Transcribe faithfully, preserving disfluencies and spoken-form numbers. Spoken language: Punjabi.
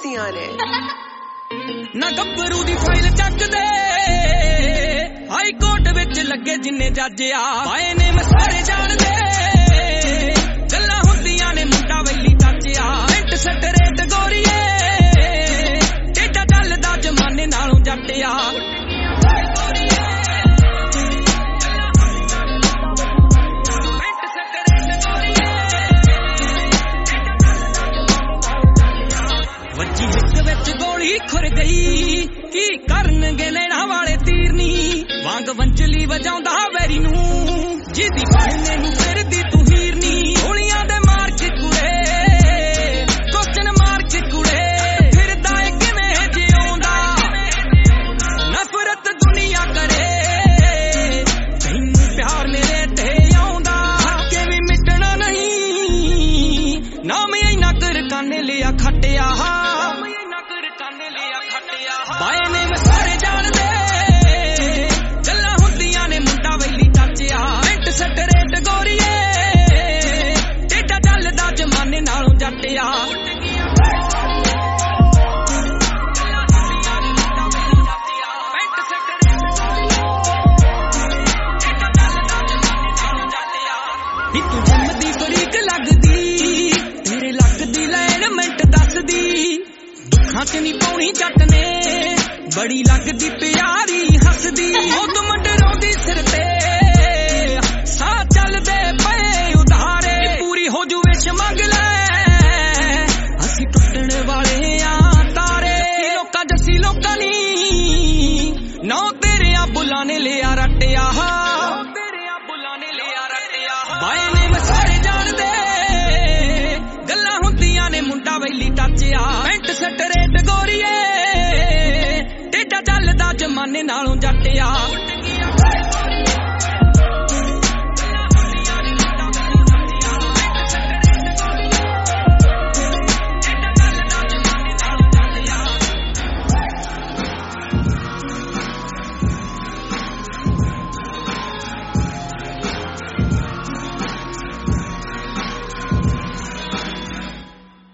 ਹੁੰਦੀਆਂ ਨੇ। ਨਾ ਗੱਭਰੂ ਦੀ ਫਾਈਲ ਚੱਕਦੇ ਹਾਈ ਕੋਰਟ ਵਿੱਚ ਲੱਗੇ ਜਿੰਨੇ ਜੱਜ ਆ ਪਾਏ ਨੇ ਮੈਂ ਸਾਰੇ ਜਾਣਦੇ ਗੱਲਾਂ ਹੁੰਦੀਆਂ ਨੇ ਮੁੰਡਾ ਵੈਲੀ ਟੱਚ ਆ ਮਿੰਟ ਸੱਟ ਰੇਟ ਗੋਰੀਏ ਟੇਡਾ ਚੱਲਦਾ ਜਮਾਨੇ ਨਾਲੋਂ ਜੱਟ ਆ। ਵੱਜੀ ਹਿੱਕ ਵਿੱਚ ਗੋਲੀ ਖੁਰ ਗਈ ਕੀ ਕਰਨਗੇ ਲੈਣਾ ਵਾਲੇ ਤੀਰਨੀ ਵਾਂਗ ਵੰਚਲੀ ਵਜਾਉਂਦਾ ਵੈਰੀ ਨੂੰ ਜਿਹਦੀ ਬਾਹਨੇ ਨੂੰ ਫਿਰਦੀ ਤੂੰ ਹੀਰਨੀ ਗੋਲੀਆਂ ਦੇ ਮਾਰ ਕੇ ਕੁੜੇ ਕੋਚਨ ਮਾਰ ਕੇ ਕੁੜੇ ਫਿਰਦਾ ਏ ਕਿਵੇਂ ਜਿਉਂਦਾ ਨਫ਼ਰਤ ਦੁਨੀਆ ਕਰੇ ਤੈਨੂੰ ਪਿਆਰ ਮੇਰੇ ਤੇ ਆਉਂਦਾ ਹੱਕੇ ਵੀ ਮਿਟਣਾ ਨਹੀਂ ਨਾਮ ਇੰਨਾ ਕਰ ਕਾਨੇ ਲਿਆ ਖੱਟਿਆ ਬਾਏ ਨੇ ਮੈਂ ਸਾਰੇ ਜਾਣਦੇ ਗੱਲਾਂ ਹੁੰਦੀਆਂ ਨੇ ਮੁੰਡਾ ਵੈਲੀ ਟੱਚ ਆ ਮਿੰਟ ਸੱਟ ਰੇਟ ਗੋਰੀਏ ਟੇਡਾ ਚੱਲਦਾ ਜਮਾਨੇ ਨਾਲੋਂ ਜੱਟ ਆ। ਨੀ ਤੂੰ ਜੰਮਦੀ ਫਰੀਕ ਲੱਗਦੀ ਤੇਰੇ ਲੱਕ ਦੀ ਲੈਣ ਮਿੰਟ ਦੱਸਦੀ ਦੁੱਖਾਂ ਚ ਨੀ ਪਾਉਣੀ ਜੱਟ ਨੇ ਬੜੀ ਲੱਗਦੀ ਪਿਆਰੀ ਹੱਸਦੀ ਉਹ ਤੂੰ ਮੰਡਰਾਉਂਦੀ ਸਿਰ ਤੇ ਸਾਹ ਚੱਲਦੇ ਪਏ ਉਧਾਰੇ ਪੂਰੀ ਹੋ ਜੂ ਵਿਸ਼ ਮੰਗ ਲੈ ਅਸੀਂ ਟੁੱਟਣ ਵਾਲੇ ਆ ਤਾਰੇ ਲੋਕਾਂ ਜੱਸੀ ਲੋਕਾਂ ਨੀ ਨੌ ਤੇਰਿਆਂ ਬੁੱਲਾਂ ਨੇ ਲਿਆ ਰੱਟਿਆ ਤੇਰਿਆਂ ਬੁੱਲਾਂ ਨੇ ਲਿਆ ਰੱਟਿਆ ਬਾਏ ਨੇ ਮੈਂ ਸਾਰੇ ਜਾਣਦੇ ਗੱਲਾਂ ਹੁੰਦੀਆਂ ਨੇ ਮੁੰਡਾ ਵੈਲੀ ਟੱਚ ਆ ਮਿੰਟ ਸੱਟ ਰੇਟ ਗੋਰੀਏ ਟੇਡਾ ਚੱਲਦਾ ਜਮਾਨੇ ਨਾਲੋਂ ਜੱਟ